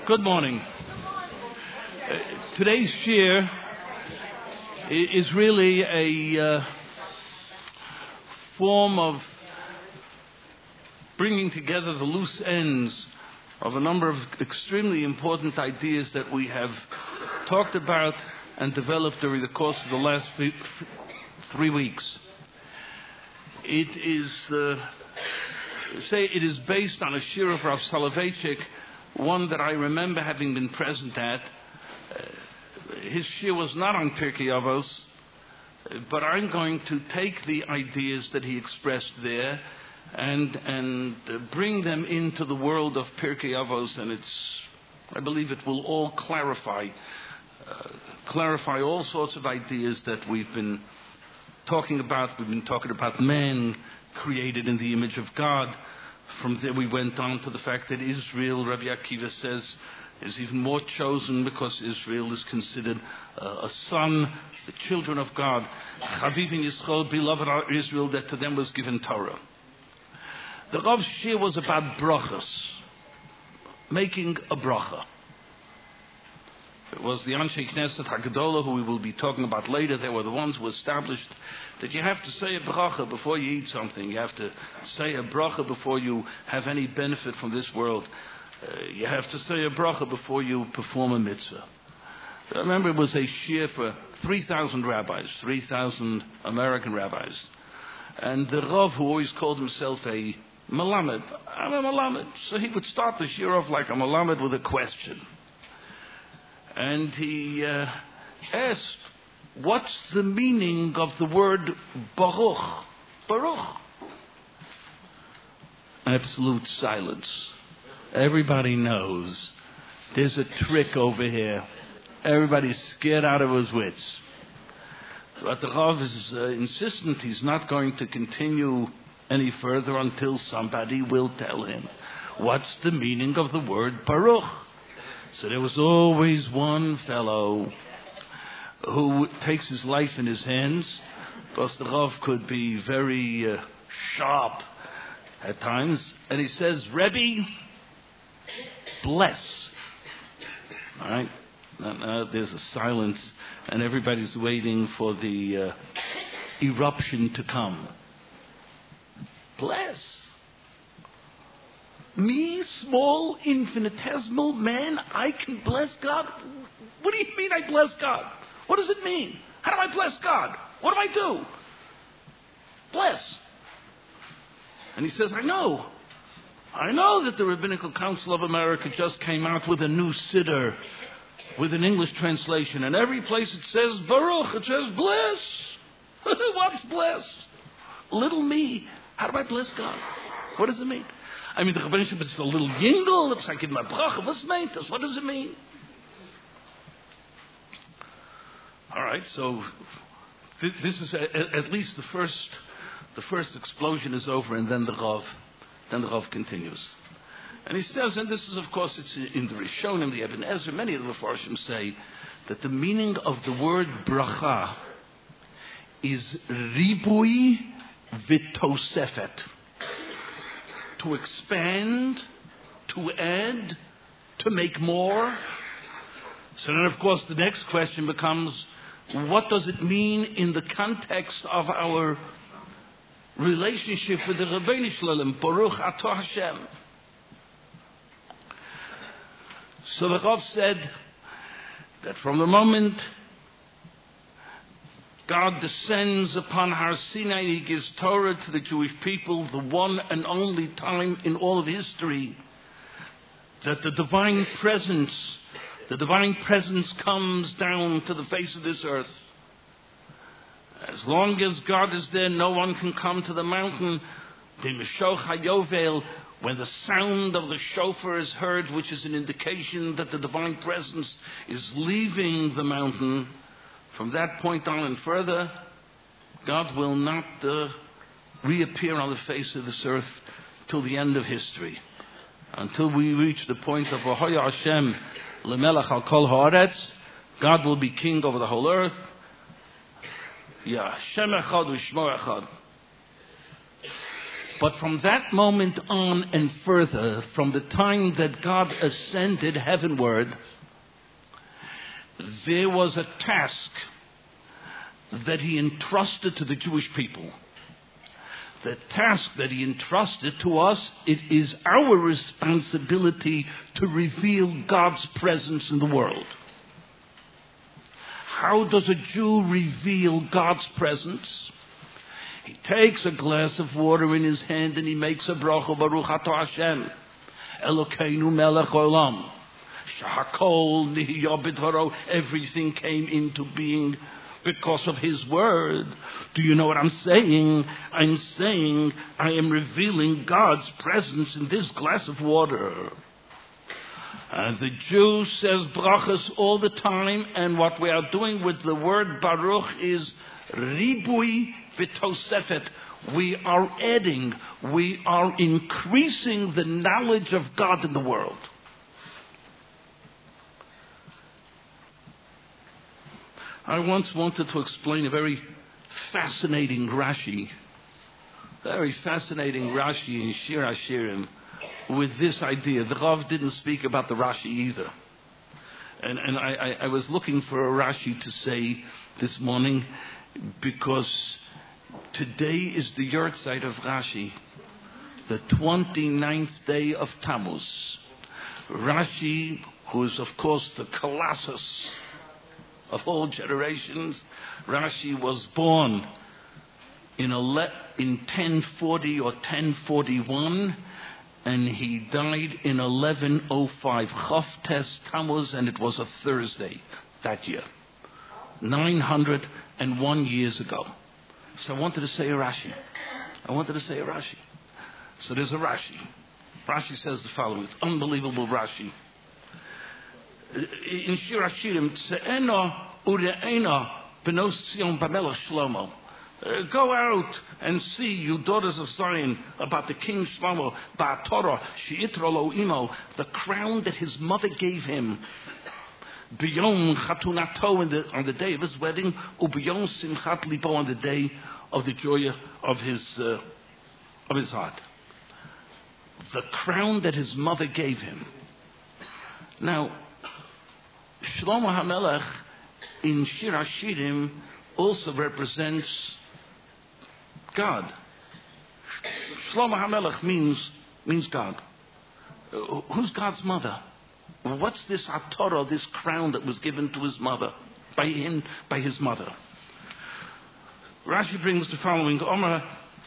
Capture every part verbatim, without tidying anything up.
Good morning. Uh, today's shir is really a uh, form of bringing together the loose ends of a number of extremely important ideas that we have talked about and developed during the course of the last three, three weeks. It is, uh, say, it is based on a shir of Rav Soloveitchik, one that I remember having been present at. Uh, his shir was not on Pirkei Avos, but I'm going to take the ideas that he expressed there and and uh, bring them into the world of Pirkei Avos, and it's, I believe it will all clarify, uh, clarify all sorts of ideas that we've been talking about. We've been talking about man created in the image of God. From there we went on to the fact that Israel, Rabbi Akiva says, is even more chosen because Israel is considered uh, a son, the children of God. Chavivim Yisrael, beloved are Israel, that to them was given Torah. The Rav's shir was about brachas, making a bracha. It was the Anshe Knesset HaGedolah, who we will be talking about later. They were the ones who established that you have to say a bracha before you eat something. You have to say a bracha before you have any benefit from this world. Uh, you have to say a bracha before you perform a mitzvah. I remember it was a shir for three thousand rabbis, three thousand American rabbis. And the Rav, who always called himself a Melamed, I'm a Melamed. So he would start the shir off like a Melamed with a question. And he uh, asked, what's the meaning of the word Baruch? Baruch. Absolute silence. Everybody knows there's a trick over here. Everybody's scared out of his wits. But the Rav is uh, insistent he's not going to continue any further until somebody will tell him what's the meaning of the word Baruch. So there was always one fellow who takes his life in his hands, because the Rav could be very uh, sharp at times, and he says, Rebbe, bless. All right? Now, now there's a silence, and everybody's waiting for the uh, eruption to come. Bless. Me, small, infinitesimal man, I can bless God? What do you mean I bless God? What does it mean? How do I bless God? What do I do? Bless. And he says, I know. I know that the Rabbinical Council of America just came out with a new siddur, with an English translation. And every place it says Baruch, it says bless. What's bless? Little me. How do I bless God? What does it mean? I mean, the Rebbeinu is a little jingle. It's like in my bracha. What's meant this? What does it mean? All right, so th- this is a, a, at least the first. The first explosion is over, and then the Rav, then the Rav continues, and he says, and this is, of course, it's in the Rishonim, the Ibn Ezra. Many of the Mefarshim say that the meaning of the word bracha is ribui v'tosefet. To expand, to add, to make more. So then, of course, the next question becomes, what does it mean in the context of our relationship with the Rabbeinu Shalom, Baruch Atah Hashem? So the Rav said that from the moment God descends upon Har Sinai, He gives Torah to the Jewish people, the one and only time in all of history that the divine presence, the divine presence comes down to the face of this earth. As long as God is there, no one can come to the mountain. The Mishoch HaYovel, when the sound of the shofar is heard, which is an indication that the divine presence is leaving the mountain, from that point on and further, God will not uh, reappear on the face of this earth till the end of history. Until we reach the point of Vahoya Hashem Lemelech Al Kol Haaretz, God will be king over the whole earth. Ya Hashem Echad U'Shmo Echad. But from that moment on and further, from the time that God ascended heavenward, there was a task that he entrusted to the Jewish people. The task that he entrusted to us, it is our responsibility to reveal God's presence in the world. How does a Jew reveal God's presence? He takes a glass of water in his hand and he makes a bracha, Baruch atah Hashem, Elokeinu melech olam, shehakol nihya b'dvaro. Everything came into being because of his word. Do you know what I'm saying? I'm saying I am revealing God's presence in this glass of water. And the Jew says brachas all the time, and what we are doing with the word Baruch is ribui v'tosefet. We are adding, we are increasing the knowledge of God in the world. I once wanted to explain a very fascinating Rashi, very fascinating Rashi in Shir HaShirim, with this idea. The Rav didn't speak about the Rashi either. And, and I, I, I was looking for a Rashi to say this morning, because today is the Yahrzeit of Rashi, the twenty-ninth day of Tammuz. Rashi, who is of course the Colossus of all generations, Rashi was born in, ele- in ten forty or ten forty-one, and he died in eleven oh five, Chof Tes Tammuz, and it was a Thursday that year, nine hundred one years ago. So I wanted to say a Rashi. I wanted to say a Rashi. So there's a Rashi. Rashi says the following. It's unbelievable Rashi. In Shir HaShirim, Tse'ena ure'ena b'nos Tzion b'melech Shlomo. Uh, go out and see, you daughters of Zion, about the king Shlomo, ba'atorah she'itro lo imo, the crown that his mother gave him. B'yom chatunato, on the day of his wedding, u'b'yom simchat libo, on the day of the joy of his uh, of his heart. The crown that his mother gave him. Now, Shlomo HaMelech in Shir HaShirim also represents God. Shlomo HaMelech means means God. Uh, who's God's mother? What's this Atorah, this crown that was given to his mother, by him, by his mother? Rashi brings the following. Omer,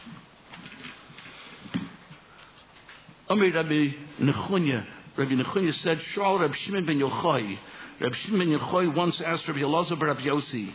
Omer Rabbi Nechunya. Rabbi Nechunya said, Shal Reb Shimon ben Yochai. Reb Shimon ben Yochai once asked Rabbi Elazar ben Rabbi Yossi,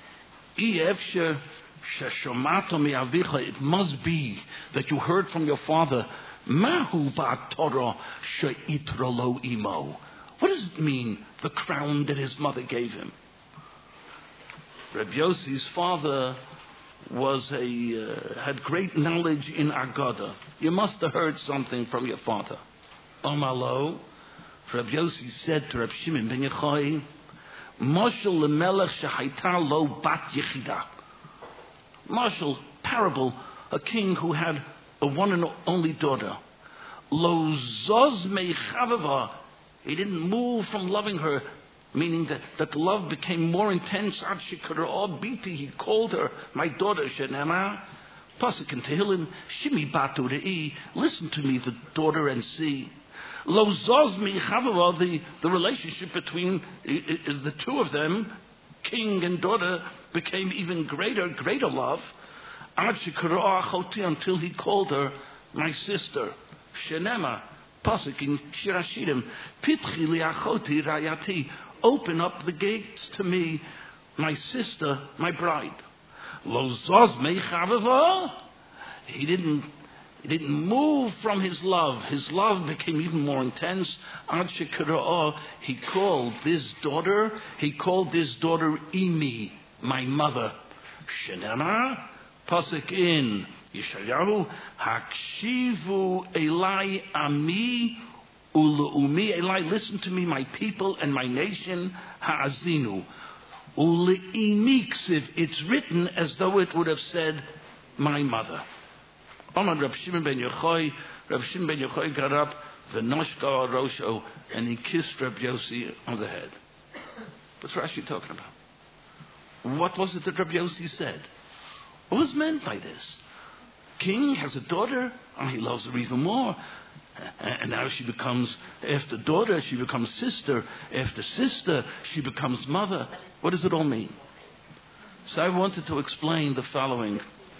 it must be that you heard from your father, Mahu ba'atorah she'itro lo imo. What does it mean, the crown that his mother gave him? Rabbi Yossi's father was a uh, had great knowledge in Agada. You must have heard something from your father. Omalo, Rabbi Yossi said to Rabbi Shimon ben Yochai, Moshel lemelech shehaita lo bat yechida. Moshel, parable, a king who had a one and only daughter. Lo zoz mechavava. He didn't move from loving her, meaning that, that the love became more intense. Ad shekara biti, he called her my daughter. Shenema, pasuk in Tehillim, shimi batu re'i. Listen to me, the daughter, and see. Lo zoz mechavava, the the relationship between the two of them, king and daughter, became even greater, greater love. Ad shekara achoti, until he called her my sister. Shenema, pasuk in Shir HaShirim, pitchi liachoti rayati, open up the gates to me, my sister, my bride. Lo zoz mechavava, he didn't he didn't move from his love. His love became even more intense. Ad shekara, he called this daughter, he called this daughter Imi, my mother. Shenema, pasuk in Yeshayahu, Hakshivu Elai Ami Uleumi Elai, listen to me, my people and my nation, Ha'azinu. Uleimi ksiv, it's written as though it would have said, my mother. Amar Rab Shimon ben Yochai, Rab Shimon ben Yochai got up, v'noshka al rosho, and he kissed Rab Yossi on the head. What's Rashi talking about? What was it that Rab Yossi said? What was meant by this? King has a daughter, and he loves her even more. And now she becomes, after daughter, she becomes sister. After sister, she becomes mother. What does it all mean? So I wanted to explain the following.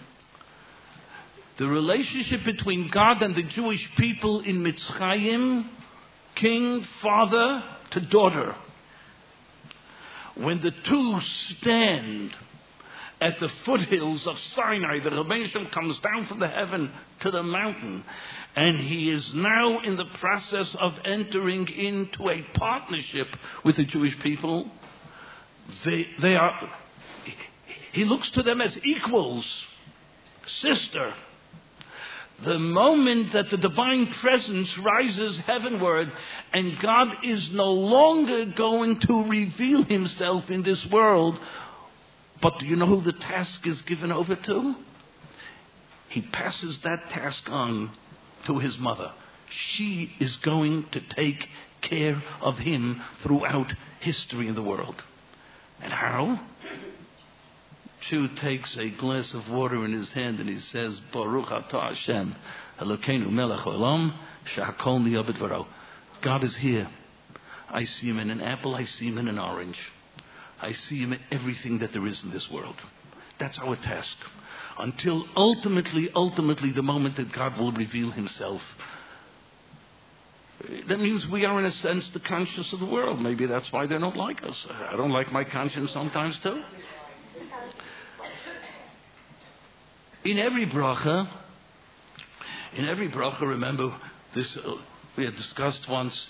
The relationship between God and the Jewish people in Mitzrayim, king, father to daughter. When the two stand at the foothills of Sinai, the Rebbeinu Shalom comes down from the heaven to the mountain, and he is now in the process of entering into a partnership with the Jewish people. They, they are. He looks to them as equals, sister. The moment that the divine presence rises heavenward, and God is no longer going to reveal himself in this world. But do you know who the task is given over to? He passes that task on to his mother. She is going to take care of him throughout history in the world. And how? Jew takes a glass of water in his hand and he says, Baruch atah Hashem, Elokeinu melech olam, shehakol niyeh b'dvaro. God is here. I see him in an apple, I see him in an orange. I see him in everything that there is in this world. That's our task. Until ultimately, ultimately, the moment that God will reveal himself. That means we are, in a sense, the conscience of the world. Maybe that's why they don't like us. I don't like my conscience sometimes too. In every bracha, in every bracha, remember this, uh, we had discussed once,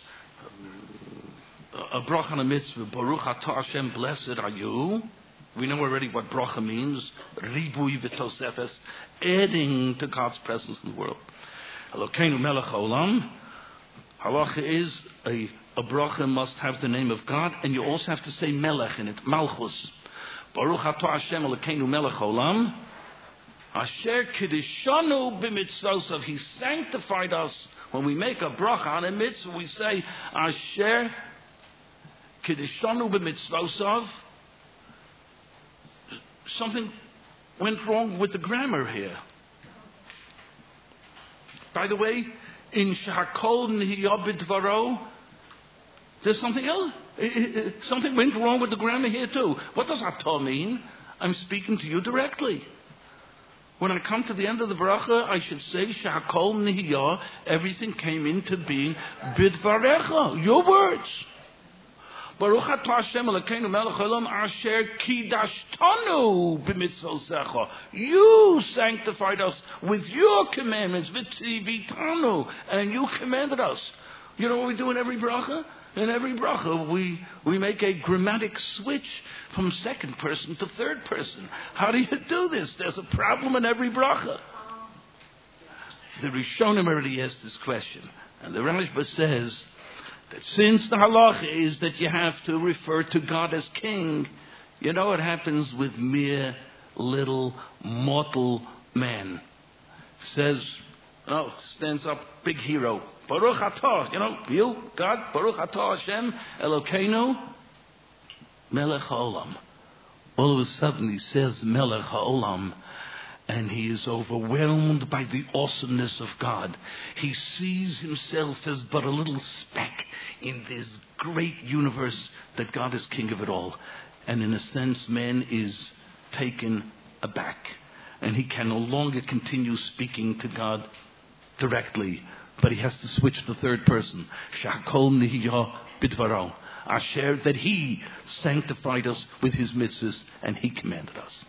a bracha on a mitzvah, Baruch atah Hashem, blessed are you. We know already what bracha means, ribui v'tosefes, adding to God's presence in the world. Elokeinu melech haolam. Halacha is a, a bracha must have the name of God, and you also have to say melech in it, malchus. Baruch atah Hashem, Elokeinu melech haolam. Asher kiddushanu b'mitzvosav. He sanctified us. When we make a bracha on a mitzvah, we say Asher kiddushanu b'mitzvosav. Something went wrong with the grammar here. By the way, in shehakol niyeh b'dvaro, there's something else. Something went wrong with the grammar here too. What does atah mean? I'm speaking to you directly. When I come to the end of the bracha, I should say, Shehakol niyeh, everything came into being, bidvarecha, your words. Baruch atah Hashem Elokeinu melech haolam asher kidashtanu b'mitzvosecha. You sanctified us with your commandments, v'tzivitanu, and you commanded us. You know what we do in every bracha? In every bracha, we, we make a grammatic switch from second person to third person. How do you do this? There's a problem in every bracha. The Rishonim already asked this question. And the Rashba says that since the halacha is that you have to refer to God as king, you know what happens with mere little mortal man. Says, oh, stands up, big hero. Baruch atah, you know, you, God, Baruch atah Hashem, Elokeinu, melech haolam. All of a sudden he says melech haolam, and he is overwhelmed by the awesomeness of God. He sees himself as but a little speck in this great universe that God is king of it all. And in a sense, man is taken aback. And he can no longer continue speaking to God directly, but he has to switch to the third person. Shehakol niyeh b'dvaro. Asher, that he sanctified us with his mitzvahs and he commanded us.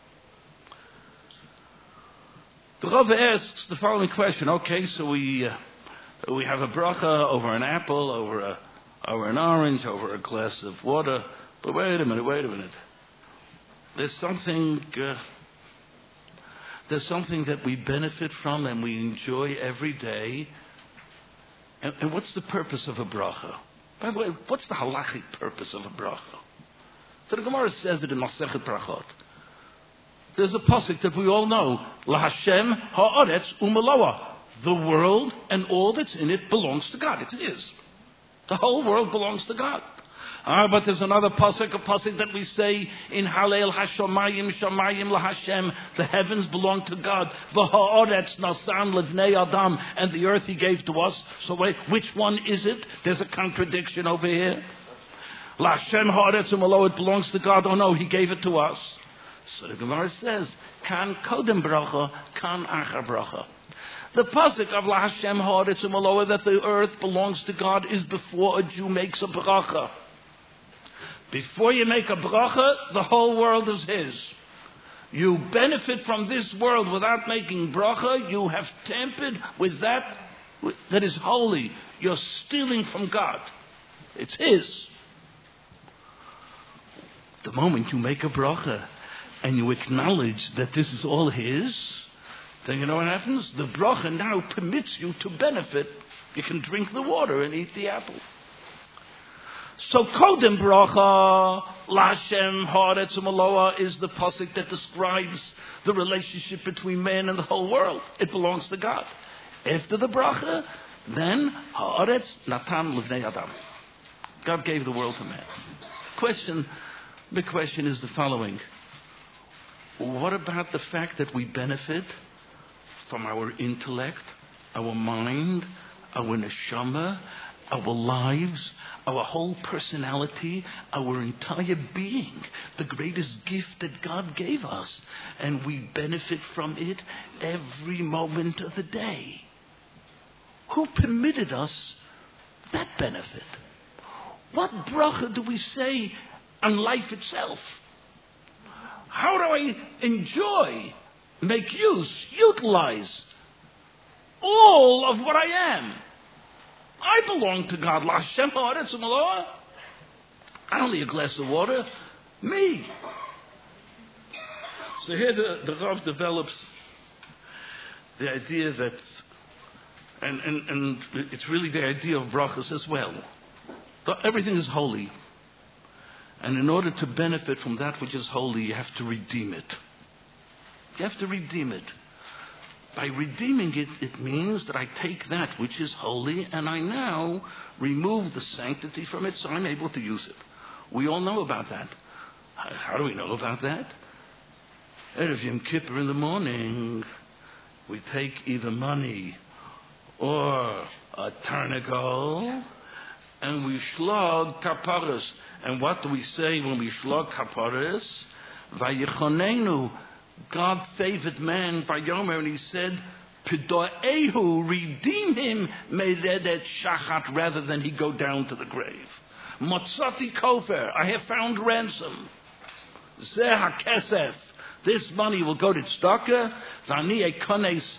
The Rav asks the following question. Okay, so we uh, we have a bracha over an apple, over a over an orange, over a glass of water. But wait a minute, wait a minute. There's something. Uh, There's something that we benefit from and we enjoy every day. And, and what's the purpose of a bracha? By the way, what's the halachic purpose of a bracha? So the Gemara says that in Masechet Brachot, there's a pasuk that we all know. LaHashem ha'aretz u'maloa. The world and all that's in it belongs to God. It's His. The whole world belongs to God. Ah, but there's another pasuk, a pasuk that we say in Hallel Hashamayim Shamayim LaHashem. The heavens belong to God. V'ha'aretz nasan levnei Adam, and the earth He gave to us. So wait, which one is it? There's a contradiction over here. LaHashem ha'aretz u'malo, it belongs to God. Oh no, He gave it to us. So the Gemara says, Kan kodem bracha, kan achar bracha. The pasuk of LaHashem ha'aretz u'malo, that the earth belongs to God, is before a Jew makes a bracha. Before you make a bracha, the whole world is His. You benefit from this world without making bracha, you have tampered with that that is holy. You're stealing from God. It's His. The moment you make a bracha and you acknowledge that this is all His, then you know what happens? The bracha now permits you to benefit. You can drink the water and eat the apple. So Kodem Bracha, LaHashem ha'aretz u'maloa, is the pasuk that describes the relationship between man and the whole world. It belongs to God. After the bracha, then ha'aretz natan levnei Adam. God gave the world to man. Question, the question is the following. What about the fact that we benefit from our intellect, our mind, our neshama, our lives, our whole personality, our entire being, the greatest gift that God gave us, and we benefit from it every moment of the day? Who permitted us that benefit? What bracha do we say on life itself? How do I enjoy, make use, utilize all of what I am? I belong to God. LaHashem ha'aretz u'maloa. I don't need a glass of water. Me. So here the, the Rav develops the idea that, and, and, and it's really the idea of brachas as well. Everything is holy. And in order to benefit from that which is holy, you have to redeem it. You have to redeem it. By redeeming it, it means that I take that which is holy and I now remove the sanctity from it so I'm able to use it. We all know about that. How do we know about that? Erev Yom Kippur in the morning, we take either money or a tarnagol and we shlog kaparas. And what do we say when we shlog kaparas? Vayichonenu. God favored man by Yomer, and He said, Pidoehu, redeem him, meredet shachat, rather than he go down to the grave. Motzati kofer, I have found ransom. Zeh hakesef, this money will go to tzedakah. Vani ekones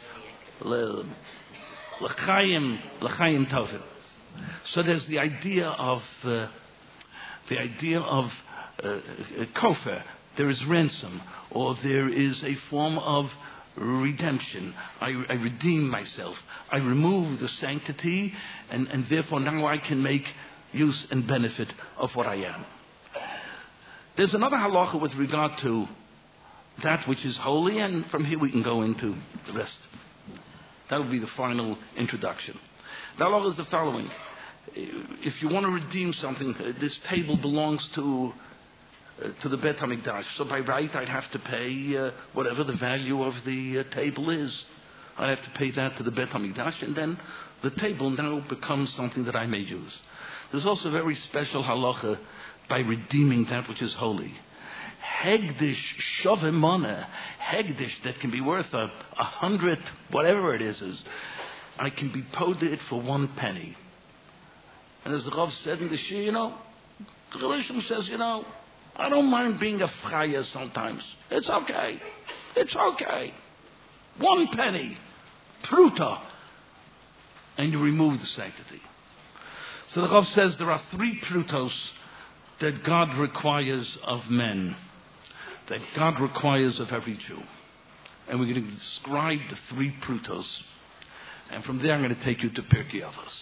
l'chaim l'chaim tovim. So there's the idea of uh, the idea of uh, kofer. There is ransom, or there is a form of redemption. I, I redeem myself. I remove the sanctity, and, and therefore now I can make use and benefit of what I am. There's another halacha with regard to that which is holy, and from here we can go into the rest. That will be the final introduction. The halacha is the following. If you want to redeem something, this table belongs to Uh, to the Bet HaMikdash. So by right, I'd have to pay uh, whatever the value of the uh, table is. I have to pay that to the Bet HaMikdash, and then the table now becomes something that I may use. There's also a very special halacha by redeeming that which is holy. Hegdish shovemona, hegdish that can be worth a, a hundred, whatever it is, is I can be paid it for one penny. And as the Rav said in the Shir, you know, the Rishon says, you know, I don't mind being a fryer sometimes. It's okay. It's okay. One penny. Pruta. And you remove the sanctity. So the Rav says there are three prutos that God requires of men. That God requires of every Jew. And we're going to describe the three prutos. And from there I'm going to take you to Pirkei Avos.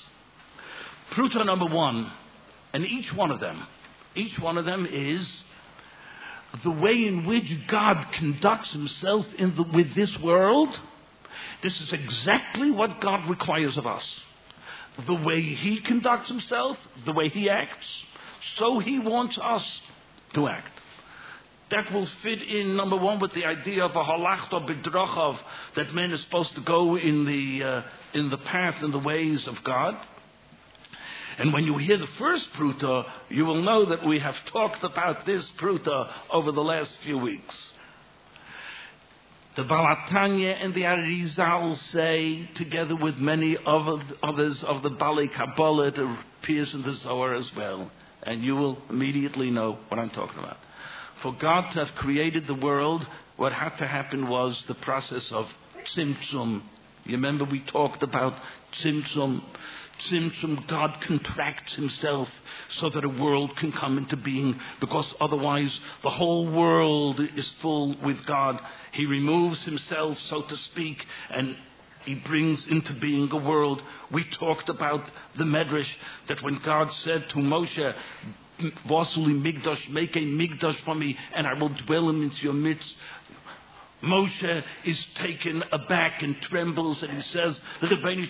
Pruta number one, and each one of them Each one of them is the way in which God conducts himself in the, with this world, this is exactly what God requires of us. The way he conducts himself, the way he acts, so he wants us to act. That will fit in, number one, with the idea of a halachta b'drachav, that man is supposed to go in the uh, in the path and the ways of God. And when you hear the first pruta, you will know that we have talked about this pruta over the last few weeks. The Baal HaTanya and the Arizal say, together with many others of the Balei Kabbalah, it appears in the Zohar as well. And you will immediately know what I'm talking about. For God to have created the world, what had to happen was the process of tzimtzum. You remember we talked about tzimtzum. Tzimtzum, God contracts himself so that a world can come into being, because otherwise the whole world is full with God. He removes himself, so to speak, and he brings into being a world. We talked about the Medrash, that when God said to Moshe, Vasuli Migdash, make a Migdash for me, and I will dwell into your midst. Moshe is taken aback and trembles, and he says, the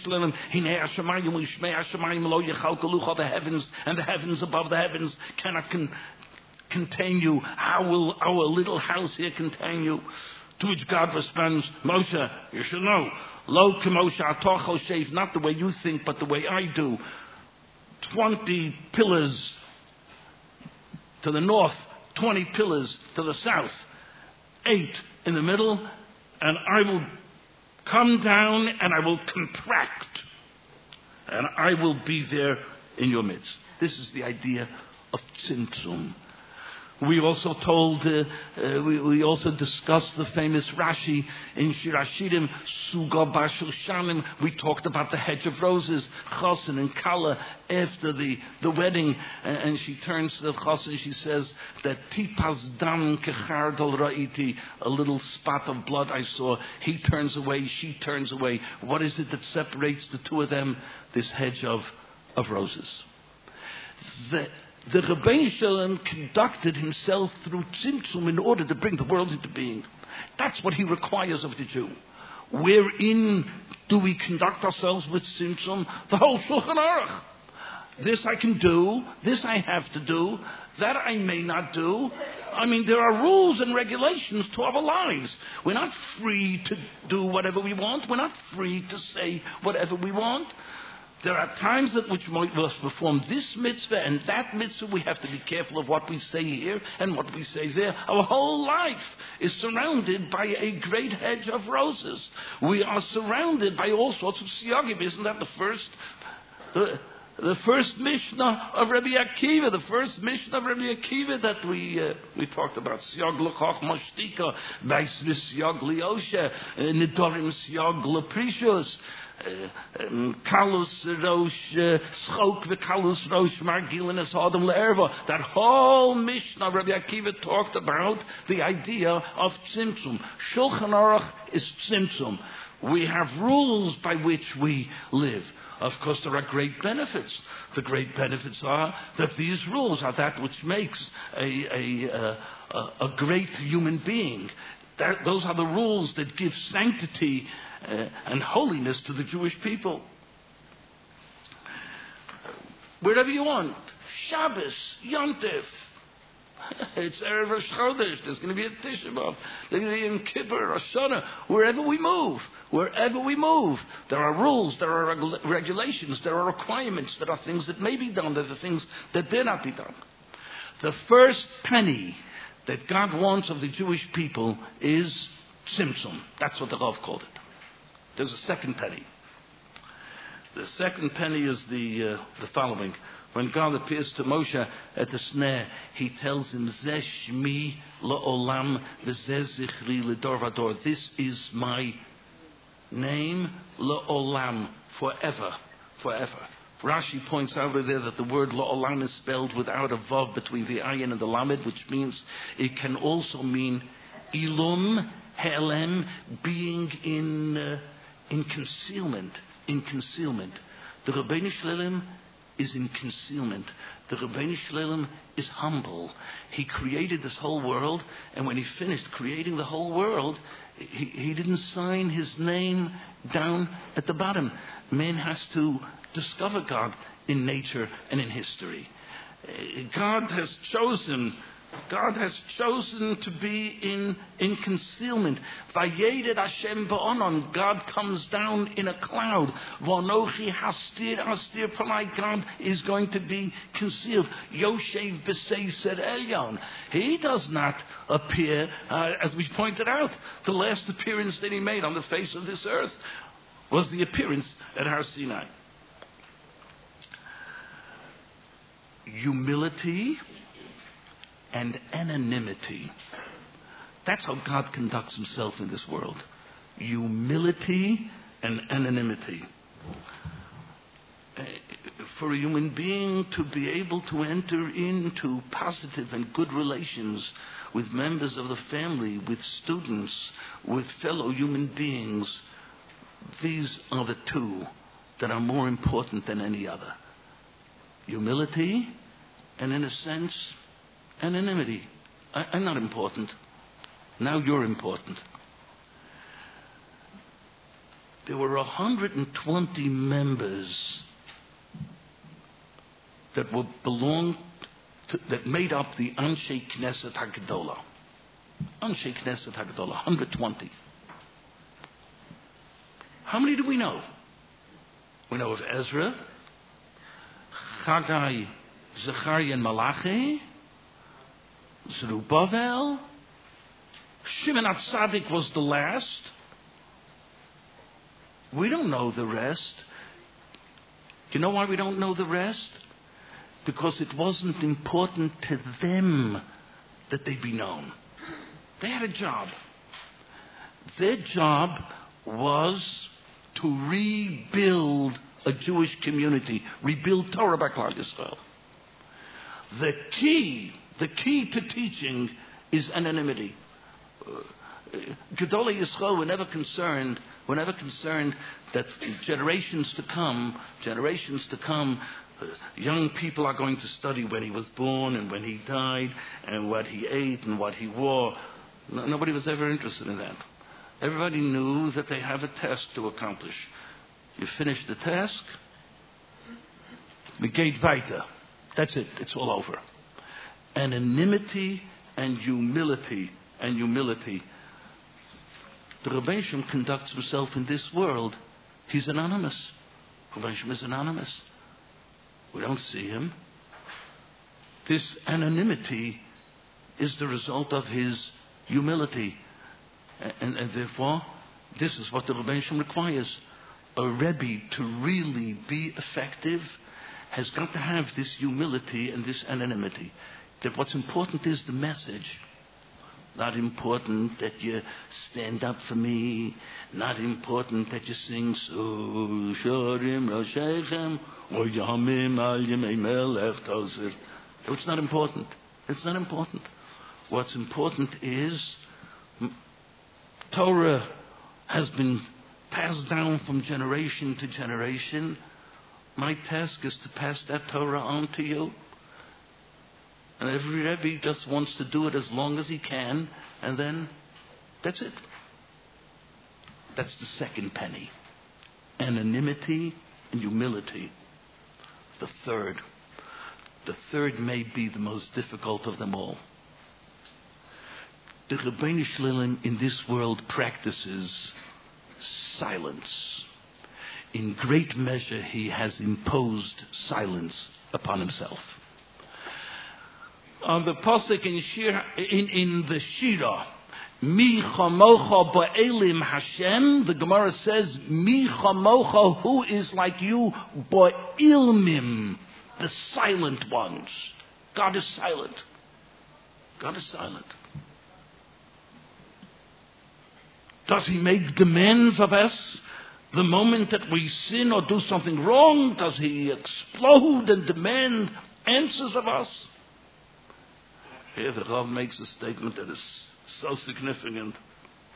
heavens and the heavens above the heavens cannot con- contain you. How will our little house here contain you? To which God responds, Moshe, you should know, Lo k'moshe atocho shev, not the way you think, but the way I do. Twenty pillars to the north, twenty pillars to the south, eight in the middle, and I will come down and I will contract, and I will be there in your midst. This is the idea of tzimtzum. We also told, uh, uh, we, we also discussed the famous Rashi in Shirashirim, Suga Bashushanim. We talked about the hedge of roses, Chosin and Kala, after the, the wedding. And, and she turns to the Chosin, she says that Tipas Dam Kechardal Ra'iti, a little spot of blood I saw. He turns away, she turns away. What is it that separates the two of them? This hedge of, of roses. The, The Rebbeinu Shalom conducted himself through tzimtzum in order to bring the world into being. That's what he requires of the Jew. Wherein do we conduct ourselves with tzimtzum? The whole Shulchan Aruch. This I can do, this I have to do, that I may not do. I mean, there are rules and regulations to our lives. We're not free to do whatever we want. We're not free to say whatever we want. There are times at which we must perform this mitzvah and that mitzvah. We have to be careful of what we say here and what we say there. Our whole life is surrounded by a great hedge of roses. We are surrounded by all sorts of siyagim. Isn't that the first, the, the first Mishnah of Rabbi Akiva? The first Mishnah of Rabbi Akiva that we uh, we talked about. Siyag l'chach mashtika, bais v'siyag lioshe, nidorim siyag l'prishus. Kalus Rosh Schok v'Kalus Rosh Margilin es Adam le'erva. That whole Mishnah Rabbi Akiva talked about the idea of tzimtzum. Shulchan Aruch is tzimtzum. We have rules by which we live. Of course, there are great benefits. The great benefits are that these rules are that which makes a a a, a great human being. That, those are the rules that give sanctity Uh, and holiness to the Jewish people. Wherever you want. Shabbos, Yom Tov. It's Erev Rosh Chodesh. There's going to be a Tisha B'Av. There's going to be Yom Kippur, Rosh Hashanah. Wherever we move. Wherever we move. There are rules. There are reg- regulations. There are requirements. There are things that may be done. There are things that dare not be done. The first penny that God wants of the Jewish people is tzimtzum. That's what the Rav called it. There's a second penny. The second penny is the uh, the following. When God appears to Moshe at the snare, he tells him, Zeh Shmi La'olam V'zeh Zichri L'dor Vador. This is my name, La'olam, forever, forever. Rashi points out there that the word La'olam is spelled without a vav between the ayin and the lamed, which means it can also mean ilum, helem, being in uh, in concealment, in concealment. The Rebbeinu Shalom is in concealment. The Rebbeinu Shalom is humble. He created this whole world, and when he finished creating the whole world, he, he didn't sign his name down at the bottom. Man has to discover God in nature and in history. God has chosen God has chosen to be in, in concealment. Vayeded Hashem ba'onon. God comes down in a cloud. Vanochi hastir astir palai. God is going to be concealed. Yoshev b'seiser elyon. He does not appear, uh, as we pointed out. The last appearance that he made on the face of this earth was the appearance at Har Sinai. Humility and anonymity. That's how God conducts himself in this world. Humility and anonymity. For a human being to be able to enter into positive and good relations with members of the family, with students, with fellow human beings, these are the two that are more important than any other. Humility and, in a sense, anonymity. I, I'm not important. Now you're important. There were one hundred twenty members that were belonged to, that made up the Anshe Knesset HaGedolah. Anshe Knesset HaGedolah, one hundred twenty. How many do we know? We know of Ezra, Chagai, Zechariah, and Malachi, Zerubbabel. Shimon HaTzadik was the last. We don't know the rest. You know why we don't know the rest? Because it wasn't important to them that they be known. They had a job. Their job was to rebuild a Jewish community, rebuild Torah B'Klal Yisrael. The key The key to teaching is anonymity. Uh, Gedolei Yisrael were never concerned, were never concerned that generations to come, generations to come, uh, young people are going to study when he was born and when he died and what he ate and what he wore. No, nobody was ever interested in that. Everybody knew that they have a task to accomplish. You finish the task, we geht weiter. That's it. It's all over. Anonymity and humility and humility. The Rebbeinu Shalom conducts himself in this world. He's anonymous. Rebbeinu Shalom is anonymous. We don't see him. This anonymity is the result of his humility. And, and, and therefore, this is what the Rebbeinu Shalom requires. A Rebbe to really be effective has got to have this humility and this anonymity. That what's important is the message. Not important that you stand up for me. Not important that you sing so Shorim Roshechem or Yamim Al Yemei Melech Tozer. It's not important. It's not important. What's important is Torah has been passed down from generation to generation. My task is to pass that Torah on to you. And every Rebbe just wants to do it as long as he can, and then that's it. That's the second penny. Anonymity and humility. The third. The third may be the most difficult of them all. The Rebbeinu Shalom in this world practices silence. In great measure, he has imposed silence upon himself. On the pasuk in Shir, in, in the Shira, Mi chamocha ba'elim Hashem, the Gemara says, Mi chamocha, who is like you, ba'ilmim, the silent ones. God is silent. God is silent. Does he make demands of us? The moment that we sin or do something wrong, does he explode and demand answers of us? Here the Rav makes a statement that is so significant.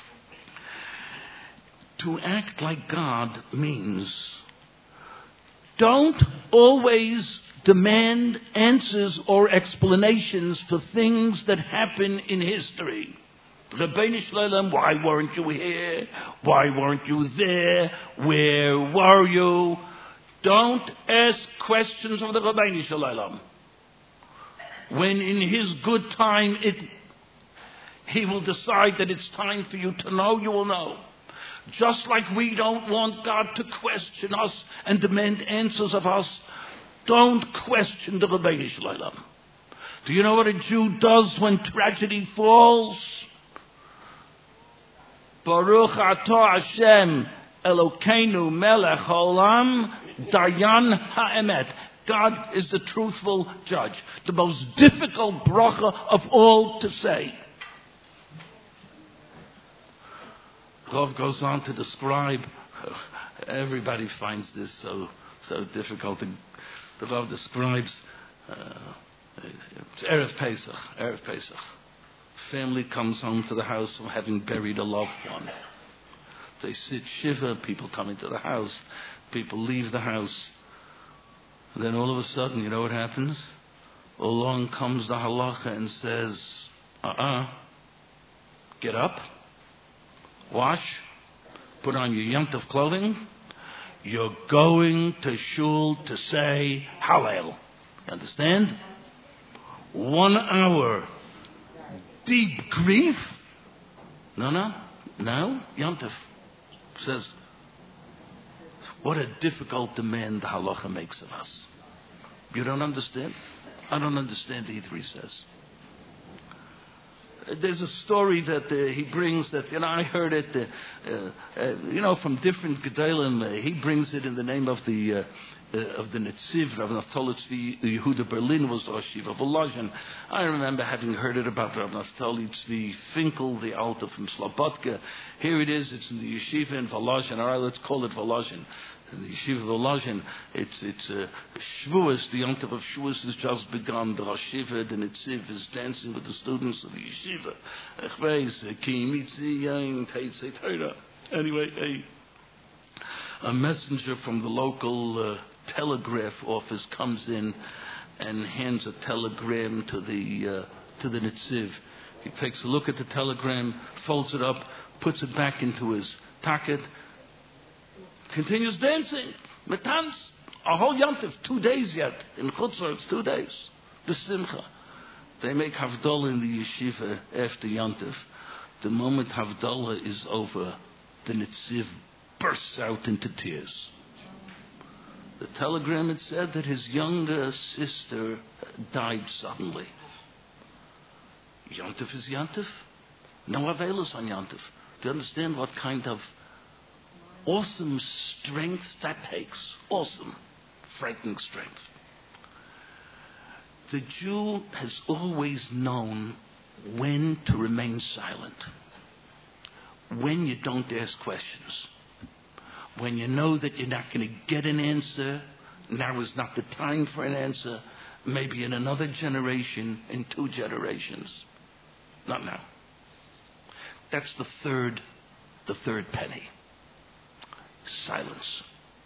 To act like God means Don't always demand answers or explanations for things that happen in history. Rabbeinu Shalom, why weren't you here? Why weren't you there? Where were you? Don't ask questions of the Rabbeinu Shalom. When in his good time it, he will decide that it's time for you to know, you will know. Just like we don't want God to question us and demand answers of us, don't question the Rabbeinu Shalom. Do you know what a Jew does when tragedy falls? Baruch atah Hashem Elokeinu melech haolam dayan ha'emet. God is the truthful judge. The most difficult bracha of all to say. Rav goes on to describe, everybody finds this so so difficult. The Rav describes, uh, it's Erev Pesach, Erev Pesach. Family comes home to the house from having buried a loved one. They sit shiva, people come into the house, people leave the house. And then all of a sudden, you know what happens? Along comes the halacha and says, uh-uh, get up, wash, put on your Yom Tov clothing. You're going to shul to say Hallel. You understand? One hour. Deep grief? No, no, no. Yom Tov says, what a difficult demand the halacha makes of us. You don't understand? I don't understand either, he says. There's a story that uh, he brings that, you know, I heard it, uh, uh, uh, you know, from different Gedolim. Uh, he brings it in the name of the uh, uh, of the Netziv, Rav Naftali Tzvi Yehuda Berlin was the Rosh of Volozhin. I remember having heard it about Rav Naftali Tzvi Finkel, the Alta from Slobodka. Here it is, it's in the Yeshiva in Volozhin. All right, let's call it Volozhin. The Yeshiva of Volozhin, it's it's uh, Shavuos, the Yom Tov of Shavuos has just begun. The Rosh Yeshiva, the Netziv, is dancing with the students of the Yeshiva. Anyway, a, a messenger from the local uh, telegraph office comes in and hands a telegram to the uh, to the Netziv. He takes a look at the telegram, folds it up, puts it back into his pocket, continues dancing. Metans. A whole yontif, two days yet. In Chutzor, it's two days. B'simcha. They make Havdalah in the yeshiva after yontif. The moment Havdalah is over, the Netziv bursts out into tears. The telegram had said that his younger sister died suddenly. Yontif is yontif. No availus on yontif. Do you understand what kind of awesome strength that takes? Awesome, frightening strength. The Jew has always known when to remain silent. When you don't ask questions. When you know that you're not going to get an answer, now is not the time for an answer, maybe in another generation, in two generations. Not now. That's the third, the third penny. Silence.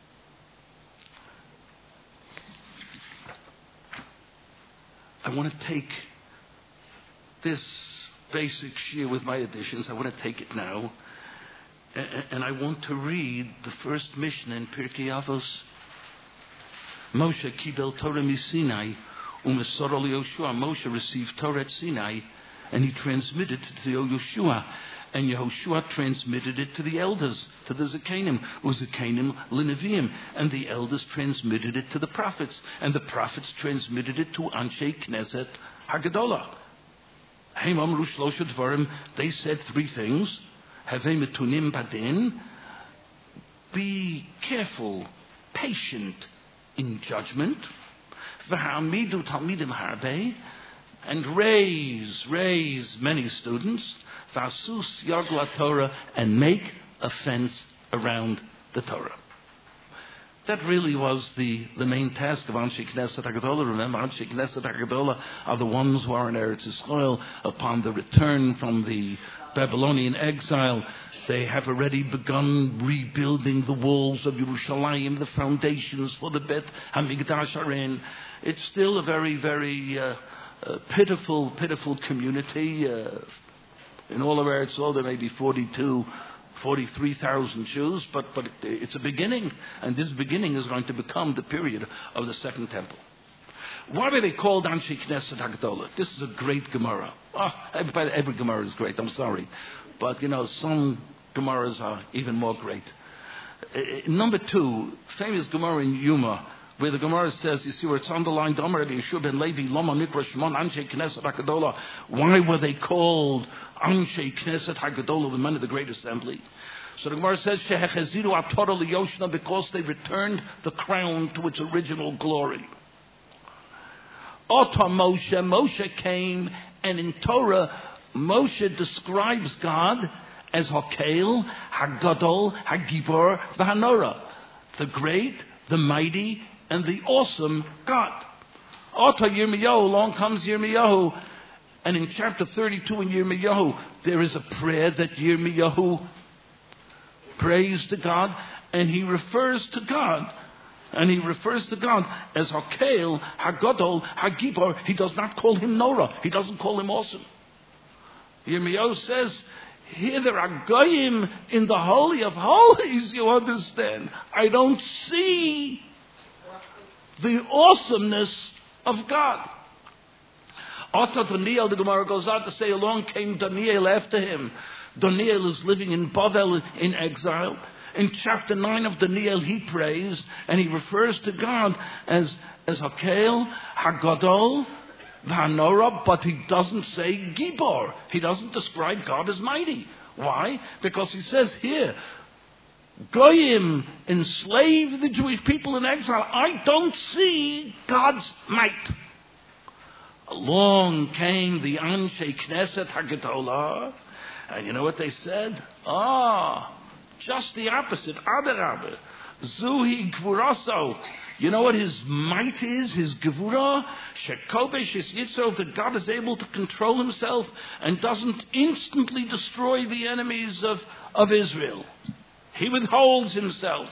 I want to take this basic shir with my additions. I want to take it now. And I want to read the first Mishnah in Pirkei Avos. Moshe kibel Torah miSinai u'mesoro liYoshua. Moshe received Torah at Sinai and he transmitted it to Yoshua. And Yehoshua transmitted it to the elders, to the Zekanim, Uzekanim Linevim, and the elders transmitted it to the prophets, and the prophets transmitted it to Anshe Knesset Hagadolah. Heim Amru Shlosha Dvarim, they said three things. Havei metunim badin, be careful, patient in judgment. V'ha'amidu talmidim harbe, and raise, raise many students. Vasus Yagla Torah, and make a fence around the Torah. That really was the, the main task of Anshe Knesset Hagadolah. Remember, Anshe Knesset Hagadolah are the ones who are in Eretz Yisrael upon the return from the Babylonian exile. They have already begun rebuilding the walls of Yerushalayim, the foundations for the Beit HaMikdash are in. It's still a very, very uh, uh, pitiful, pitiful community. Uh, in all of Eretz Yisrael, there may be forty-two, forty-three thousand Jews, but, but it, it's a beginning. And this beginning is going to become the period of the Second Temple. Why were they called Anshe Knesset HaGedolah? This is a great Gemara. Oh, every, every Gemara is great, I'm sorry. But, you know, some Gemaras are even more great. Uh, number two, famous Gemara in Yuma, where the Gemara says, you see where it's underlined, Amar Yeshua ben Levi, Lama Nikra Shemon, Anshe Knesset HaGedolah. Why were they called Anshe Knesset HaGedolah, the men of the Great Assembly? So the Gemara says, Shehecheziru Atorah Liyoshna, because they returned the crown to its original glory. Ota Moshe, Moshe came, and in Torah, Moshe describes God as Hakel, Hagadol, Hagibor, Vahanora, the great, the mighty, and the awesome God. Ota Yirmiyahu, along comes Yirmiyahu, and in chapter thirty-two in Yirmiyahu, there is a prayer that Yirmiyahu prays to God, and he refers to God. And he refers to God as Hakel, Hagadol, Hagibor. He does not call him Nora. He doesn't call him awesome. Yirmiyahu says, here there are goyim in the Holy of Holies, you understand. I don't see the awesomeness of God. Ata Daniel, the Gemara goes on to say, along came Daniel after him. Daniel is living in Bavel in exile. In chapter nine of Daniel, he prays and he refers to God as, as Hakel, Hagadol, Vanora, but he doesn't say Gibor. He doesn't describe God as mighty. Why? Because he says here, Goyim enslave the Jewish people in exile. I don't see God's might. Along came the Anshe Knesset HaGedolah, and you know what they said? Ah, just the opposite. Adarabah. Zuhi Gvuraso. You know what his might is? His Gevura? Shekobesh is Yitzhak, that God is able to control himself and doesn't instantly destroy the enemies of, of Israel. He withholds himself.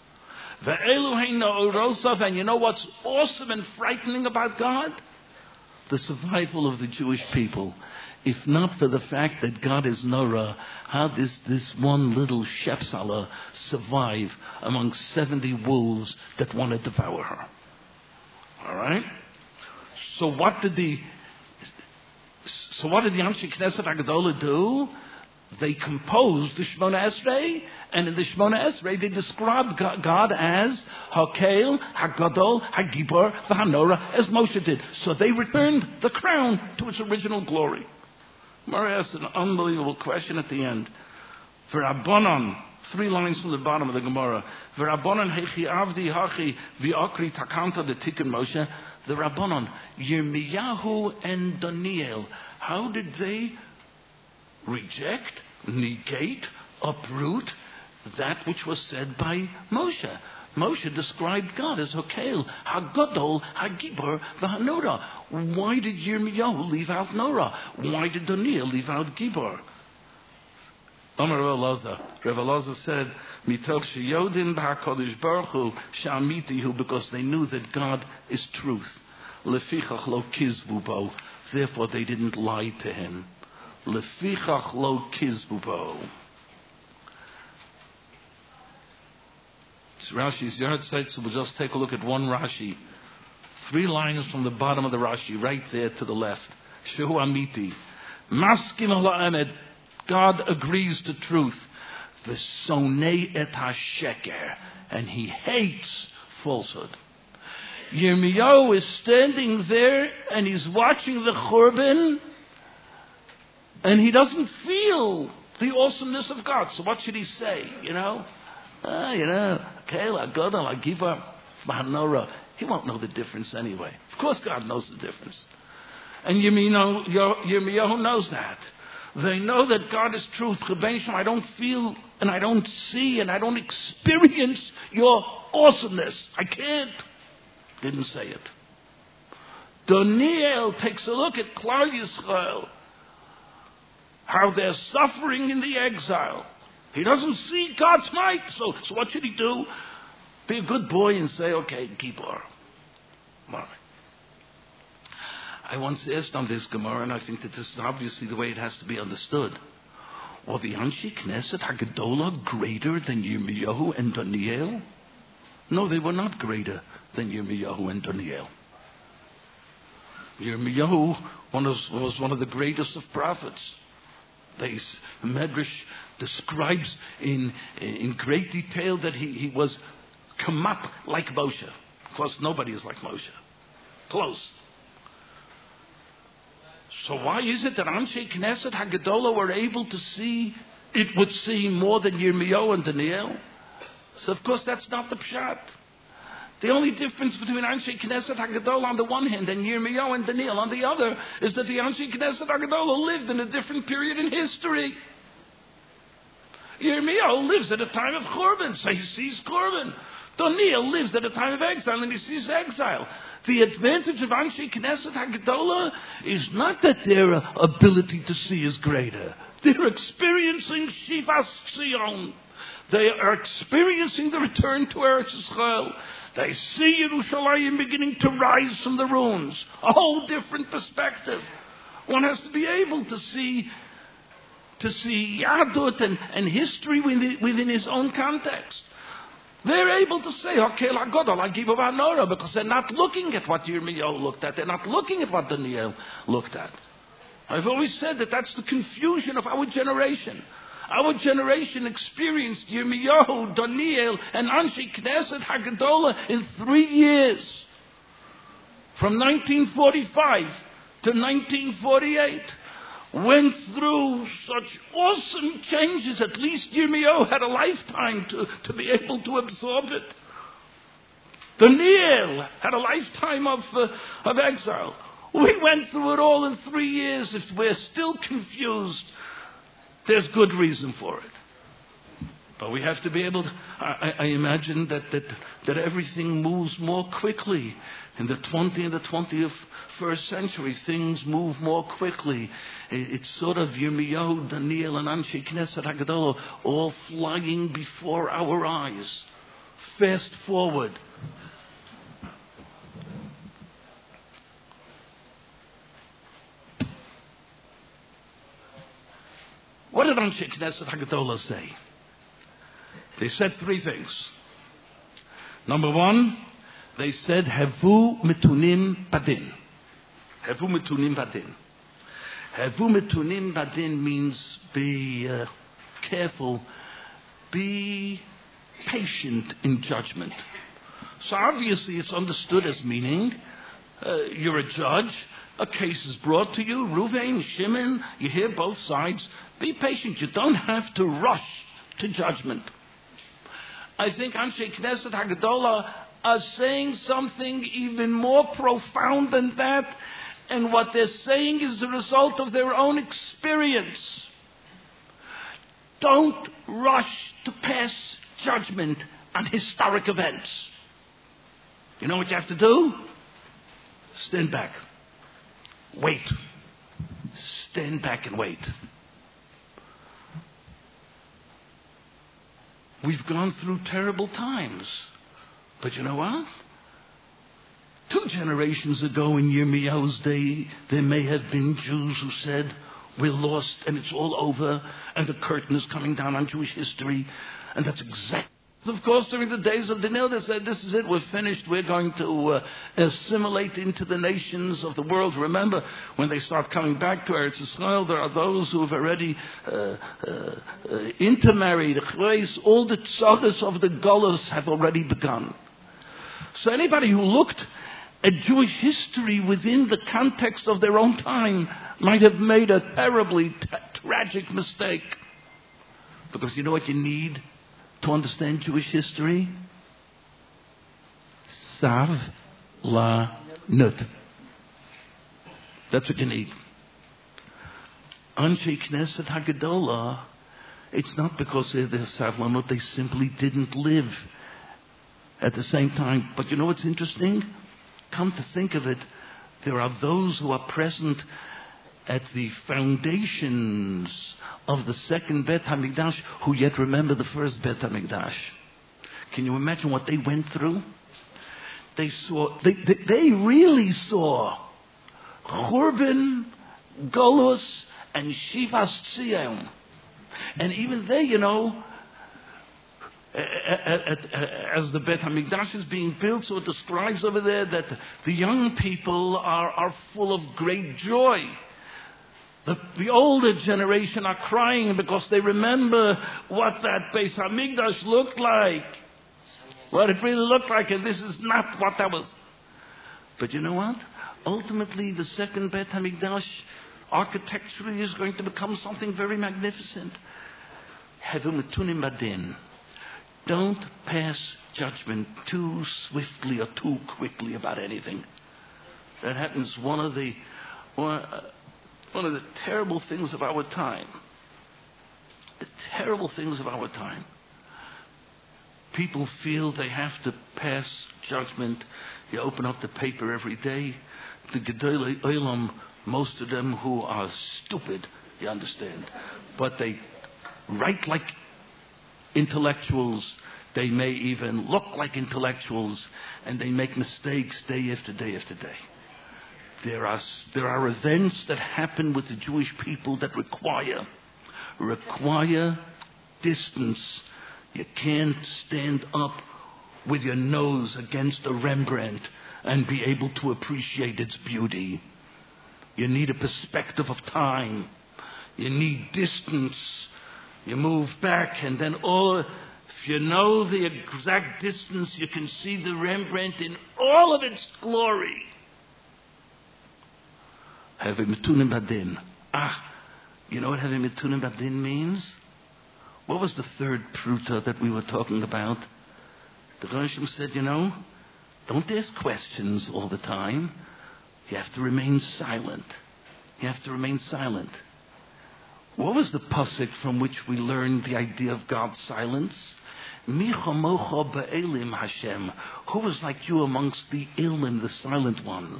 And you know what's awesome and frightening about God? The survival of the Jewish people. If not for the fact that God is Nora, how does this one little Shepsala survive among seventy wolves that want to devour her? All right. So what did the so what did the Anshe Knesset HaGedolah do? They composed the Shemona Esrei, and in the Shemona Esrei they described God as Hakel, Hagadol, Hagibor, Vahanora, as Moshe did. So they returned the crown to its original glory. Mara asks an unbelievable question at the end. V'Rabbanon, three lines from the bottom of the Gemara. V'Rabbanon hechi avdi hachi v'akri takanta the tikkun Moshe. The Rabbanon, Yirmiyahu and Daniel, how did they reject, negate, uproot that which was said by Moshe? Moshe described God as Hakel, Hagadol, Hagibor, Vahanora. Why did Yirmiyahu leave out Nora? Why did Daniel leave out Gibor? Amar Rav Elazar. Rav Elazar said, Mitoch sheyodim b'HaKadosh Baruch Hu she'amitihu, because they knew that God is truth. Lefichach lo kizvu bo. Therefore they didn't lie to him. Lefichach lo kizvu bo. It's Rashi's yard site, so we'll just take a look at one Rashi. Three lines from the bottom of the Rashi, right there to the left. Shehu Amiti. Maskin ha'emet. God agrees to truth. V'sonei et hasheker. And he hates falsehood. Yirmiyahu is standing there and he's watching the Churban and he doesn't feel the awesomeness of God. So what should he say? You know? Ah, you know, Kela, Godal, Agibor, Mahanora. He won't know the difference anyway. Of course God knows the difference. And Yirmiyahu knows that. They know that God is truth. I don't feel and I don't see and I don't experience your awesomeness. I can't. Didn't say it. Daniel takes a look at Klal Yisrael. how they're suffering in the exile. He doesn't see God's might. So, so what should he do? Be a good boy and say, okay, keep on. I once asked on this Gemara, and I think that this is obviously the way it has to be understood. Were the Anshe Knesset HaGedolah greater than Yirmiyahu and Daniel? No, they were not greater than Yirmiyahu and Daniel. Yirmiyahu was, was one of the greatest of prophets. They, the Medrash describes in, in great detail that he, he was kamap like Moshe. Of course, nobody is like Moshe. Close. So why is it that Anshe Knesset HaGedolah were able to see, it would seem, more than Yirmiyahu and Daniel? So of course that's not the pshat. The only difference between Anshe Knesset HaGedolah on the one hand and Yirmiyahu and Daniel on the other is that the Anshe Knesset HaGedolah lived in a different period in history. Yirmiyahu lives at a time of Churban, so he sees Churban. Daniel lives at a time of exile and he sees exile. The advantage of Anshe Knesset HaGedolah is not that their ability to see is greater. They're experiencing Shivas Zion. They are experiencing the return to Eretz Yisrael. They see Yerushalayim beginning to rise from the ruins. A whole different perspective. One has to be able to see to see Yadut and, and history within, within his own context. They're able to say, okay, Lagodol, I give about Nora, because they're not looking at what Yirmiyahu looked at. They're not looking at what Daniel looked at. I've always said that that's the confusion of our generation. Our generation experienced Yirmiyahu, Daniel, and Anshe Knesset HaGedolah in three years. From nineteen forty-five to nineteen forty-eight. Went through such awesome changes. At least Yirmiyahu had a lifetime to, to be able to absorb it. Daniel had a lifetime of, uh, of exile. We went through it all in three years. If we're still confused, there's good reason for it. But we have to be able to, I, I imagine that, that, that everything moves more quickly. In the twentieth and the twenty-first century, things move more quickly. It, it's sort of Yirmiyahu, Daniel, and Anshe Knesset HaGedolah all flying before our eyes. Fast forward. What did Anshe Knesset HaGedolah say? They said three things. Number one, they said, Havu mitunim badin. Havu mitunim badin. Havu mitunim badin means be uh, careful, be patient in judgment. So obviously it's understood as meaning, uh, you're a judge, a case is brought to you, Ruvain, Shimon, you hear both sides. Be patient. You don't have to rush to judgment. I think Anshe Knesset HaGedolah are saying something even more profound than that, and what they're saying is the result of their own experience. Don't rush to pass judgment on historic events. You know what you have to do? Stand back. Wait. Stand back and wait. We've gone through terrible times. But you know what? Two generations ago in Yirmiyahu's day, there may have been Jews who said, we're lost and it's all over and the curtain is coming down on Jewish history. And that's exactly, of course, during the days of Daniel, they said, this is it, we're finished, we're going to uh, assimilate into the nations of the world. Remember, when they start coming back to Eretz Yisrael, there are those who have already uh, uh, uh, intermarried. All the tzaddas of the Golos have already begun. So anybody who looked at Jewish history within the context of their own time might have made a terribly t- tragic mistake. Because you know what you need to understand Jewish history? Sav la nut. That's what you need. Anshe Knesset HaGedolah, it's not because they're, they're Sav la nut, they simply didn't live at the same time. But you know what's interesting? Come to think of it, there are those who are present at the foundations of the second Bet HaMikdash who yet remember the first Bet HaMikdash. Can you imagine what they went through? They saw, they, they, they really saw Churban, Golus, and Shivas Tzion. And even they, you know, as the Bet HaMikdash is being built, so it describes over there that the young people are, are full of great joy. The, the older generation are crying because they remember what that Bet HaMikdash looked like. What it really looked like, and this is not what that was. But you know what? Ultimately, the second Bet HaMikdash architecturally is going to become something very magnificent. Hevu metunim badin. Don't pass judgment too swiftly or too quickly about anything. That happens. One of the one, uh, one of the terrible things of our time. The terrible things of our time. People feel they have to pass judgment. You open up the paper every day. The Gedolei Olam, most of them who are stupid, you understand, but they write like intellectuals. They may even look like intellectuals, and they make mistakes day after day after day. There are there are events that happen with the Jewish people that require require distance. You can't stand up with your nose against a Rembrandt and be able to appreciate its beauty. You need a perspective of time. You need distance. You move back, and then all, if you know the exact distance, you can see the Rembrandt in all of its glory. Hevu metunim badin. Ah, you know what Hevu metunim badin means? What was the third pruta that we were talking about? The Roshim said, you know, don't ask questions all the time. You have to remain silent. You have to remain silent. What was the pasuk from which we learned the idea of God's silence? Mi chamocha be'elim Hashem. Who was like you amongst the Elim, the silent ones?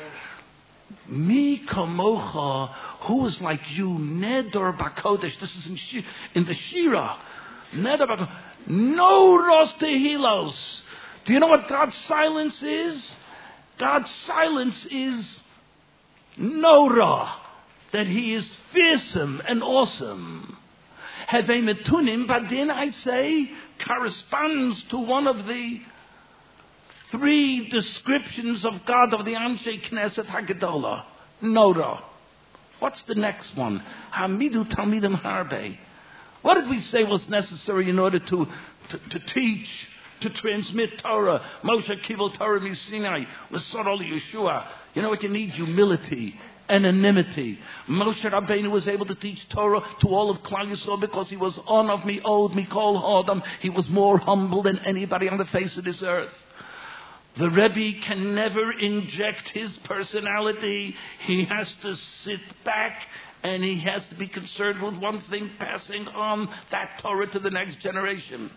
Mi kamocha, who was like you, Nedor Bakodesh. This is in, Shir, in the Shira. Nedor Bakodesh. No Ros Tehilos. Do you know what God's silence is? God's silence is Nora. That He is fearsome and awesome. Hevu metunim badin, I say, corresponds to one of the three descriptions of God of the Anshe Knesset Haggadolah. Nora. What's the next one? Hamidu Talmidim Harbe. What did we say was necessary in order to, to, to teach, to transmit Torah? Moshe Kibel Torah Misinai, L'Sorol Yeshua. You know what you need? Humility, anonymity. Moshe Rabbeinu was able to teach Torah to all of Klal Yisrael because he was on of me, old Mikol Hodam. He was more humble than anybody on the face of this earth. The Rebbe can never inject his personality. He has to sit back and he has to be concerned with one thing, passing on that Torah to the next generation.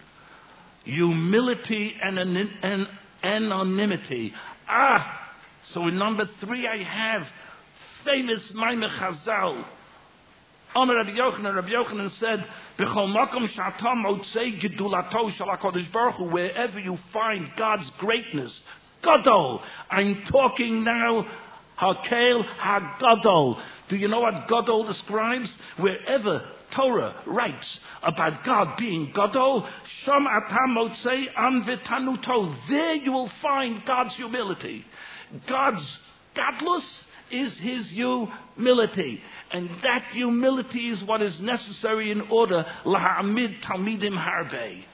Humility and an- anonymity. Ah, so in number three I have famous Maimeh Chazal. Amar Rabbi Yochanan, Rabbi Yochanan said, "B'chol makom she'ata motzei gedulato shel HaKadosh Baruch Hu," wherever you find God's greatness, Gadol. I'm talking now, Hakel HaGadol. Do you know what Gadol describes? Wherever Torah writes about God being Gadol, Sham ata motzei am v'tanuto. There you will find God's humility. God's Gadlus is His humility. And that humility is what is necessary in order Laha'amid Talmidim Harbe.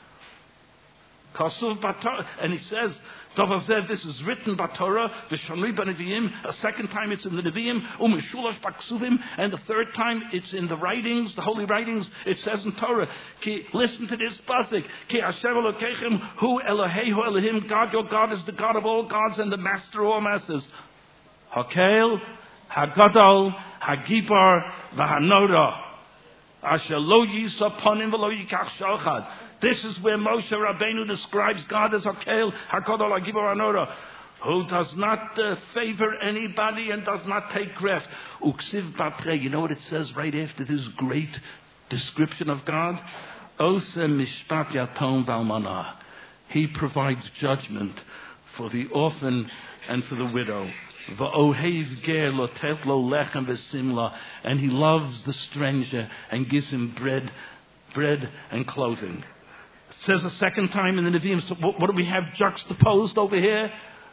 Kasuv Batorah, and he says, this is written by Torah, V'shamri b'Neviim. A second time it's in the Neviim, Umeshulash b'Ksuvim, and the third time it's in the writings, the holy writings. It says in Torah, Ki, listen to this pasuk, Ki Hashem Elokeichem Hu Elohehu Elohim. God, your God is the God of all gods and the Master of all masters. Hakel, Hagadol, Hagibar, V'Hanora. Asher lo yisaponim v'lo yikach shachad. This is where Moshe Rabbeinu describes God as Hakel, Hagadol, Hagibar, Hanora. who does not uh, favor anybody and does not take rest. Uksiv batre, you know what it says right after this great description of God? Ose mishpat yatom valmanah. He provides judgment for the orphan and for the widow. Va'ohev ger lotet lo lechem v'simla, and he loves the stranger and gives him bread, bread and clothing. It says a second time in the Nevi'im. So what, what do we have juxtaposed over here?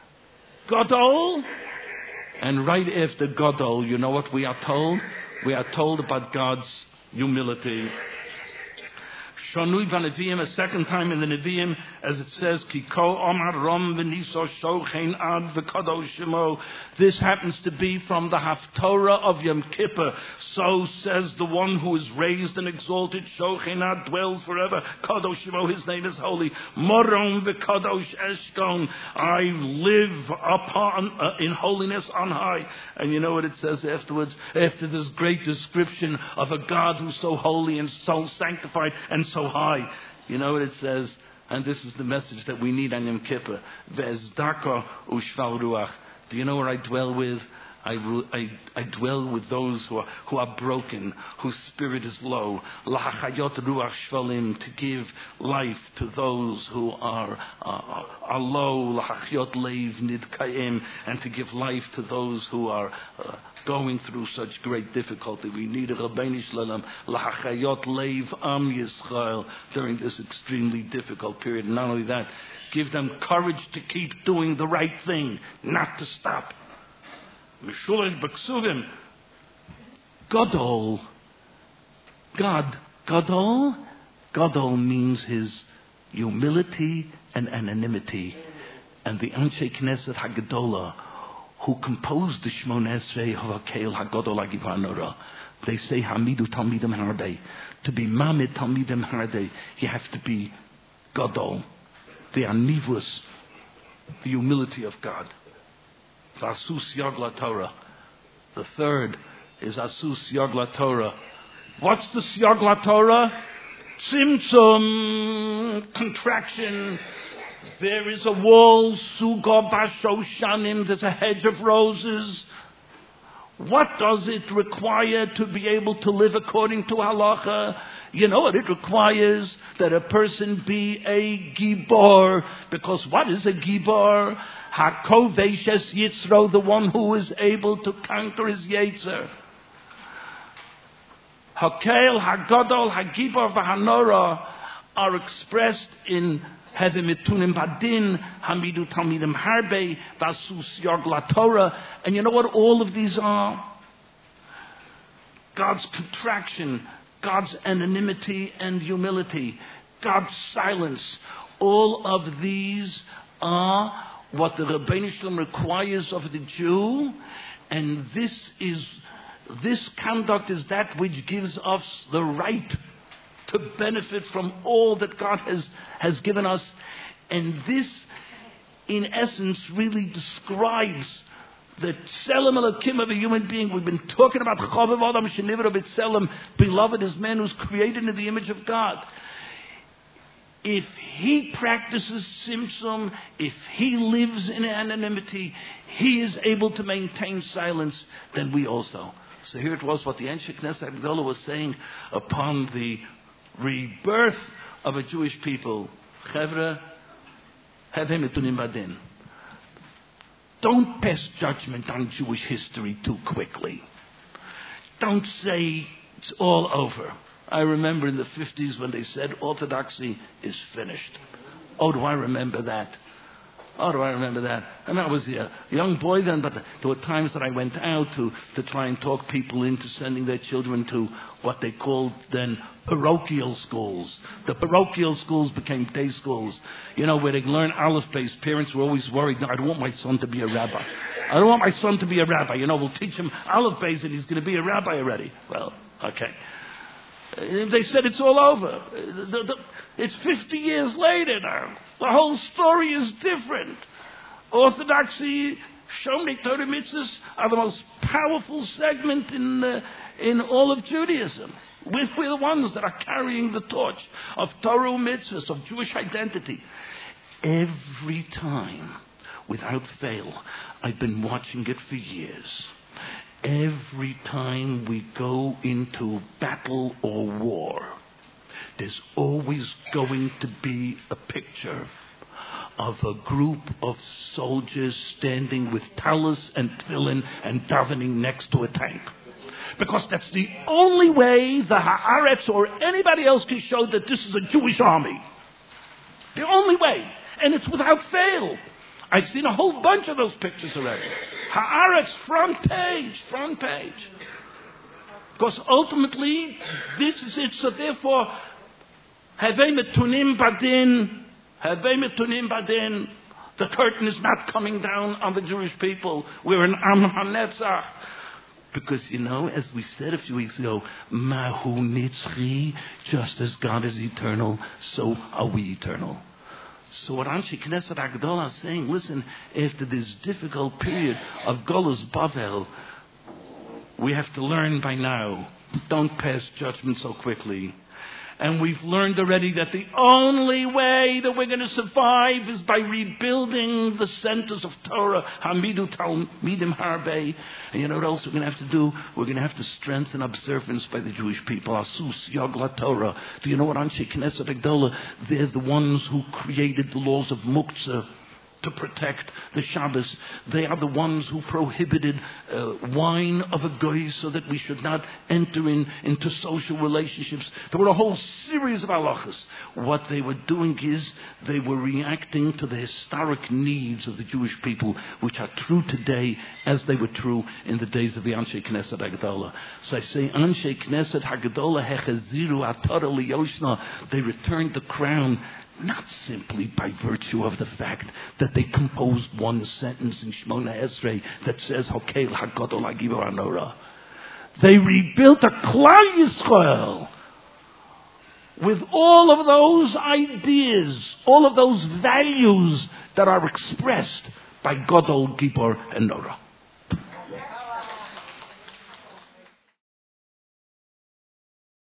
Gadol, and right after Gadol, you know what we are told? We are told about God's humility. Shonui v'Nevi'im, a second time in the Nevi'im, as it says, Kiko Omar Rom v'Niso Shochein Ad v'Kadosh Shemo. This happens to be from the Haftorah of Yom Kippur. So says the one who is raised and exalted, Shochein Ad, dwells forever. Kadosh Shemo, his name is holy. Morom v'Kadosh Eshkon. I live upon uh, in holiness on high. And you know what it says afterwards? After this great description of a God who's so holy and so sanctified and so high. You know what it says? And this is the message that we need on Yom Kippur. Ve'ezdaka u'shval ruach. Do you know where I dwell with? I, I, I dwell with those who are, who are broken, whose spirit is low. Lahachayot ruach shvalim, to give life to those who are, uh, are low. Lahachyot leiv nidkaim, and to give life to those who are uh, going through such great difficulty. We need a Rabbeinu Shalom, Lahachayot leiv am Yisrael, during this extremely difficult period. And not only that, give them courage to keep doing the right thing, not to stop. Mishulish Baksuvim. Gadol. God. Gadol. Gadol means his humility and anonymity. And the Anshe Knesset Hagadola, who composed the Shmona Esrei Havakel Hagadol Agivanora, they say Hamidu Talmidim Harbe. To be Mamid Talmidim Harbe, you have to be Gadol. The Anivus, the humility of God. Asus Yog LaTorah. The third is Asus Yog LaTorah. What's the Yog LaTorah? Tzimtzum, contraction. There is a wall, Sugo Bashoshanim, there's a hedge of roses. What does it require to be able to live according to halacha? You know what it requires? That a person be a gibor. Because what is a gibor? Hakovesh es yitzro, the one who is able to conquer his yetzer. Hakel, Hagadol, Hagibor, Vahanora are expressed in Hevim Mitunim Badin, Hamidu Talmidim Harbe, Vasus Yog LaTorah. And you know what all of these are? God's contraction, God's anonymity and humility, God's silence. All of these are what the Rebbeinu Shalom requires of the Jew, and this is this conduct is that which gives us the right to benefit from all that God has, has given us. And this, in essence, really describes the tselem elokim of a human being. We've been talking about Chavav Adam Shenivra B'Tselem. Beloved is man who's created in the image of God. If he practices Tzimtzum, if he lives in anonymity, he is able to maintain silence, then we also. So here it was what the Anshe Knesset Hagadola was saying upon the rebirth of a Jewish people. Chevra, Hevim Mitunim Badin. Don't pass judgment on Jewish history too quickly. Don't say it's all over. I remember in the fifties when they said Orthodoxy is finished. Oh, do I remember that? Oh, do I remember that? And I was a young boy then, but there were times that I went out to, to try and talk people into sending their children to what they called then parochial schools. The parochial schools became day schools, you know, where they learn Aleph Beis. Parents were always worried, no, I don't want my son to be a rabbi. I don't want my son to be a rabbi. You know, we'll teach him Aleph Beis and he's going to be a rabbi already. Well, okay. They said it's all over. The, the, it's fifty years later now. The whole story is different. Orthodoxy, Shomnei Torah mitzvahs are the most powerful segment in uh, in all of Judaism. We're, we're the ones that are carrying the torch of Torah mitzvahs, of Jewish identity. Every time without fail, I've been watching it for years. Every time we go into battle or war, there's always going to be a picture of a group of soldiers standing with talus and tefillin and davening next to a tank. Because that's the only way the Haaretz or anybody else can show that this is a Jewish army. The only way. And it's without fail. I've seen a whole bunch of those pictures already. Haaretz, front page, front page. Because ultimately, this is it. So therefore, Havei Metunim Badin, Havei Metunim Badin, the curtain is not coming down on the Jewish people. We're an Am HaNetzach. Because, you know, as we said a few weeks ago, Mahu Nitzchi, just as God is eternal, so are we eternal. So what Anshe Knesset Hagdolah is saying, listen, after this difficult period of Golus Bavel, we have to learn by now, don't pass judgment so quickly. And we've learned already that the only way that we're going to survive is by rebuilding the centers of Torah. Hamidu Talmidim Harbe. And you know what else we're going to have to do? We're going to have to strengthen observance by the Jewish people. Asus Yagla Torah. Do you know what Anshe Knesset Hagdolah? They're the ones who created the laws of Muktzah to protect the Shabbos. They are the ones who prohibited uh, wine of a goy so that we should not enter in into social relationships. There were a whole series of halachas. What they were doing is they were reacting to the historic needs of the Jewish people, which are true today as they were true in the days of the Anshe Knesset Hagdolah. So I say, Anshe Knesset Hagdolah hechaziru atorah liyoshna. They returned the crown, not simply by virtue of the fact that they composed one sentence in Shmona Esrei that says, Hokel HaGadol HaGibor HaNorah. They rebuilt a Klal Yisrael with all of those ideas, all of those values that are expressed by Gadol Gibor HaNorah.